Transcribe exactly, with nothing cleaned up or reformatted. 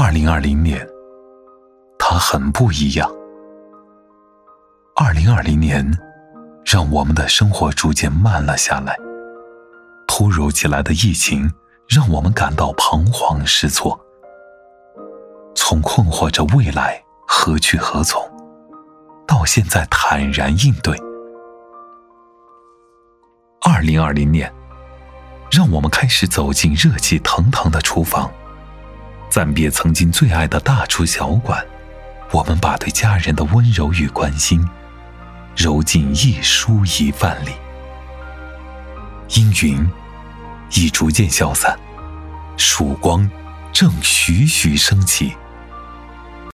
二零二零年，它很不一样。二零二零年，让我们的生活逐渐慢了下来。突如其来的疫情，让我们感到彷徨失措，从困惑着未来何去何从，到现在坦然应对。二零二零年，让我们开始走进热气腾腾的厨房，暂别曾经最爱的大厨小馆，我们把对家人的温柔与关心揉进一蔬一饭里。阴云已逐渐消散，曙光正徐徐升起。